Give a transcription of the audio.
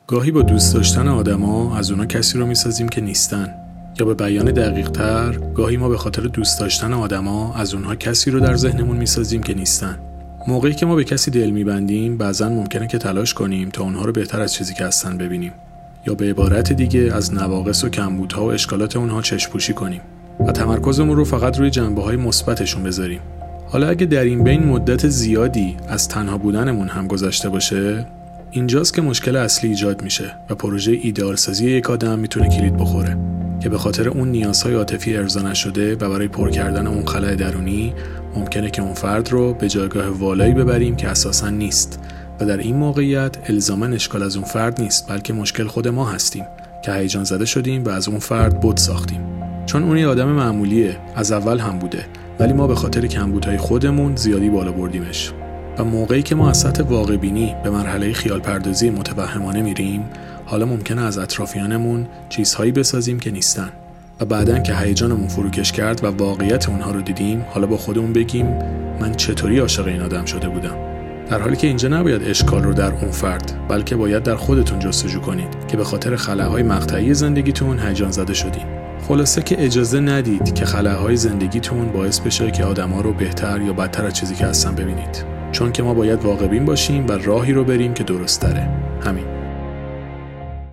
گاهی با دوست داشتن آدما از اونا کسی رو میسازیم که نیستن، یا به بیان دقیق‌تر گاهی ما به خاطر دوست داشتن آدما از اونها کسی رو در ذهنمون میسازیم که نیستن. موقعی که ما به کسی دل میبندیم بعضن ممکنه که تلاش کنیم تا اونها رو بهتر از چیزی که هستن ببینیم، یا به عبارت دیگه از نواقص و کمبودها و اشکالات اونها چشم‌پوشی کنیم و تمرکزمون رو فقط روی جنبه‌های مثبتشون بذاریم. حالا اگه در این بین مدت زیادی از تنها بودنمون هم گذشته باشه، اینجاست که مشکل اصلی ایجاد میشه و پروژه ایدئال‌سازی یک آدم میتونه کلید بخوره که به خاطر اون نیازهای عاطفی ارضا نشده و برای پر کردن اون خلأ درونی ممکنه که اون فرد رو به جایگاه والایی ببریم که اساساً نیست و در این موقعیت الزاماً اشکال از اون فرد نیست، بلکه مشکل خود ما هستیم که هیجان زده شدیم و از اون فرد بت ساختیم. چون اون یه آدم معمولیه، از اول هم بوده، ولی ما به خاطر کمبودهای خودمون زیادی بالا بردیمش. و موقعی که ما از سطح واقع بینی به مرحله خیال پردازی متوهمانه میریم، حالا ممکنه از اطرافیانمون چیزهایی بسازیم که نیستن و بعدن که هیجانمون فروکش کرد و واقعیت اونها رو دیدیم، حالا با خودمون بگیم من چطوری عاشق این آدم شده بودم. در حالی که اینجا نباید اشکال رو در اون فرد، بلکه باید در خودتون جستجو کنید که به خاطر خلاهای مقطعی زندگیتون هیجان زده شدین. خلاصه که اجازه ندید که خلاهای زندگیتون باعث بشه که آدما رو بهتر یا بدتر از چیزی که هستن ببینید. چون که ما باید واقع بین باشیم و راهی رو بریم که درست تره. همین.